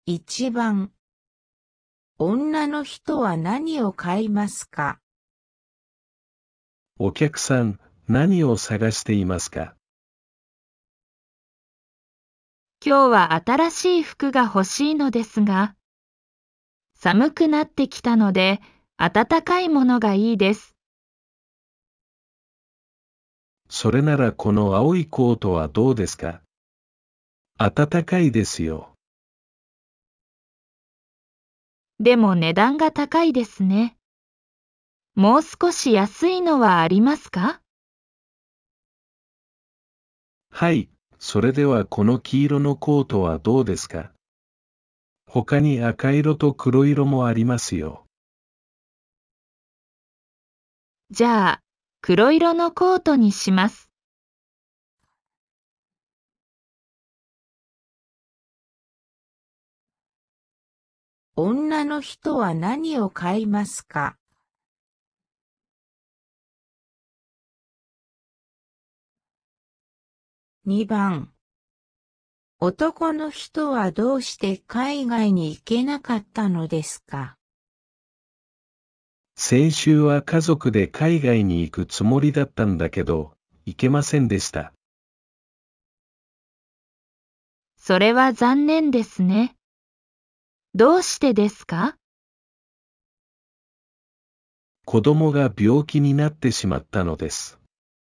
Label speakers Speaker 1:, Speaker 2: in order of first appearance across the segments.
Speaker 1: 1番。女の人は何を買いますか？
Speaker 2: お客さん、何を探していますか？
Speaker 3: 今日は新しい服が欲しいのですが、寒くなってきたので、暖かいものがいいです。
Speaker 2: それならこの青いコートはどうですか？暖かいですよ。
Speaker 3: でも値段が高いですね。もう少し安いのはありますか？
Speaker 2: はい、それではこの黄色のコートはどうですか？他に赤色と黒色もありますよ。
Speaker 3: じゃあ、黒色のコートにします。
Speaker 1: 女の人は何を買いますか？2番。男の人はどうして海外に行けなかったのですか？
Speaker 2: 先週は家族で海外に行くつもりだったんだけど、行けませんでした。
Speaker 3: それは残念ですね。どうしてですか？
Speaker 2: 子供が病気になってしまったのです。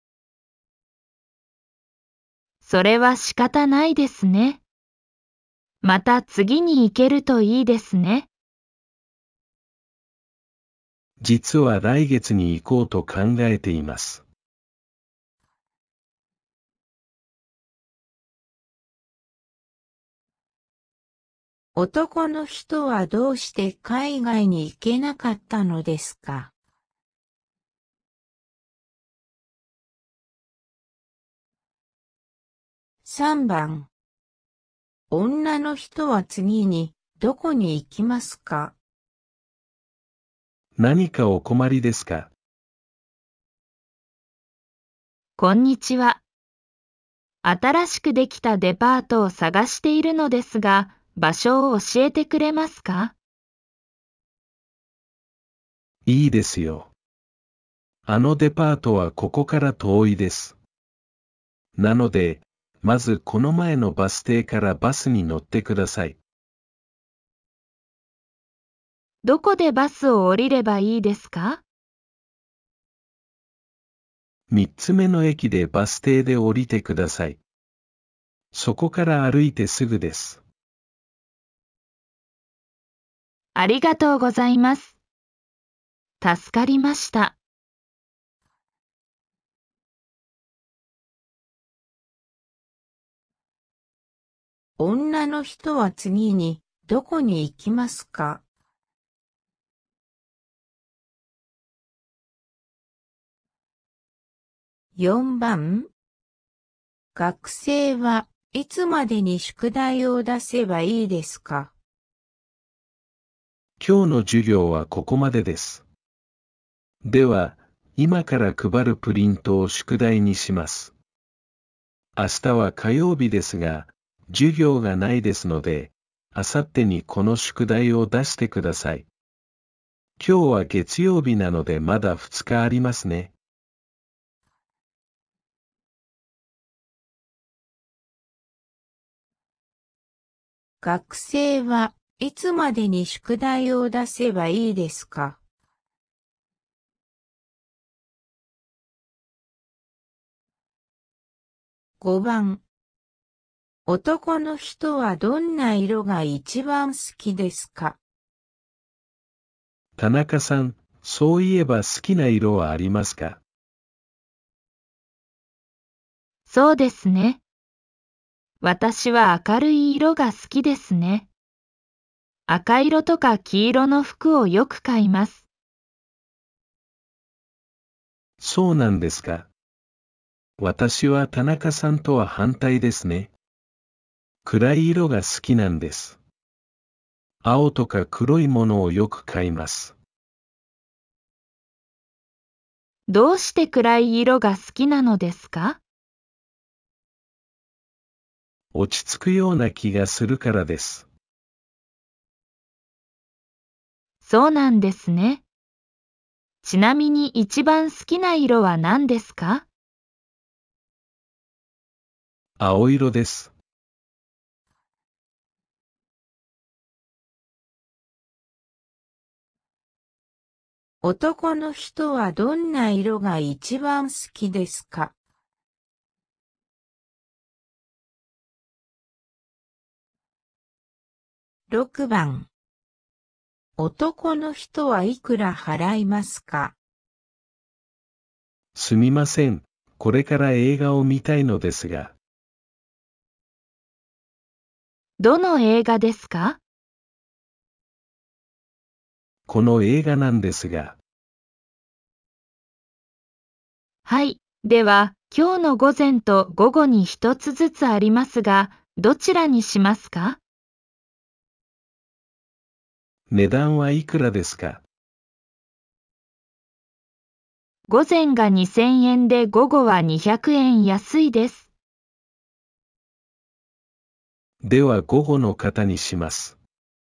Speaker 3: それは仕方ないですね。また次に行けるといいですね。
Speaker 2: 実は来月に行こうと考えています。
Speaker 1: 男の人はどうして海外に行けなかったのですか？3番。女の人は次にどこに行きますか？
Speaker 2: 何かお困りですか？
Speaker 3: こんにちは。新しくできたデパートを探しているのですが、場所を教えてくれますか？
Speaker 2: いいですよ。あのデパートはここから遠いです。なので、まずこの前のバス停からバスに乗ってください。
Speaker 3: どこでバスを降りればいいですか？
Speaker 2: 3つ目の駅でバス停で降りてください。そこから歩いてすぐです。
Speaker 3: ありがとうございます。助かりました。
Speaker 1: 女の人は次にどこに行きますか？4番。学生はいつまでに宿題を出せばいいですか？
Speaker 2: 今日の授業はここまでです。では、今から配るプリントを宿題にします。明日は火曜日ですが、授業がないですので、明後日にこの宿題を出してください。今日は月曜日なのでまだ2日ありますね。
Speaker 1: 学生はいつまでに宿題を出せばいいですか？5番。男の人はどんな色が一番好きですか？
Speaker 2: 田中さん、そういえば好きな色はありますか？
Speaker 3: そうですね。私は明るい色が好きですね。赤色とか黄色の服をよく買います。
Speaker 2: そうなんですか。私は田中さんとは反対ですね。暗い色が好きなんです。青とか黒いものをよく買います。
Speaker 3: どうして暗い色が好きなのですか？
Speaker 2: 落ち着くような気がするからです。
Speaker 3: そうなんですね。ちなみに一番好きな色は何ですか？
Speaker 2: 青色です。
Speaker 1: 男の人はどんな色が一番好きですか？6番。男の人はいくら払いますか？
Speaker 2: すみません。これから映画を見たいのですが。
Speaker 3: どの映画ですか？
Speaker 2: この映画なんですが。
Speaker 3: はい。では、今日の午前と午後に一つずつありますが、どちらにしますか？
Speaker 2: 値段はいくらですか？
Speaker 3: 午前が2000円で午後は200円安いです。
Speaker 2: では午後の方にします。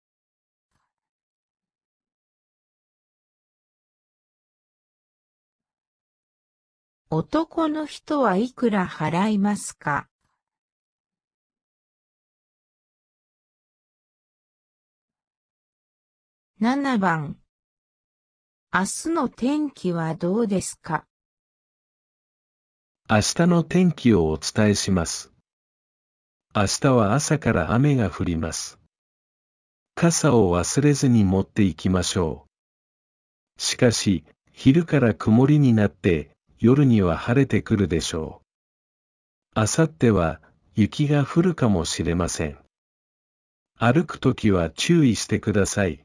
Speaker 1: 男の人はいくら払いますか？7番。明日の天気はどうですか？
Speaker 2: 明日の天気をお伝えします。明日は朝から雨が降ります。傘を忘れずに持って行きましょう。しかし、昼から曇りになって、夜には晴れてくるでしょう。あさっては、雪が降るかもしれません。歩くときは注意してください。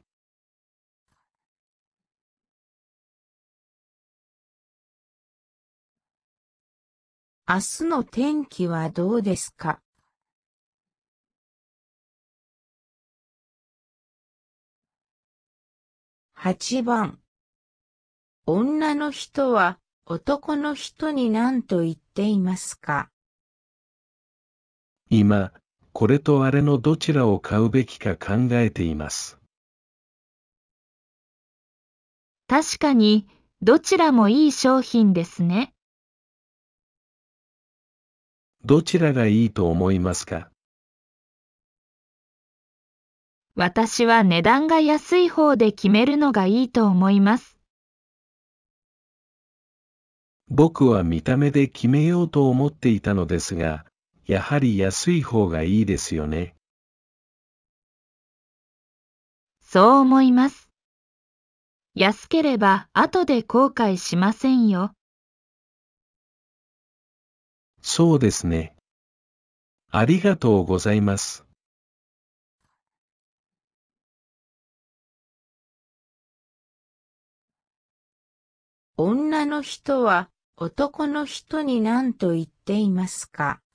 Speaker 1: 明日の天気はどうですか？8番。女の人は男の人に何と言っていますか？
Speaker 2: 今、これとあれのどちらを買うべきか考えています。
Speaker 3: 確かに、どちらもいい商品ですね。
Speaker 2: どちらがいいと思いますか？
Speaker 3: 私は値段が安い方で決めるのがいいと思います。
Speaker 2: 僕は見た目で決めようと思っていたのですが、やはり安い方がいいですよね。
Speaker 3: そう思います。安ければ後で後悔しませんよ。
Speaker 2: そうですね。ありがとうございます。
Speaker 1: 女の人は男の人に何と言っていますか？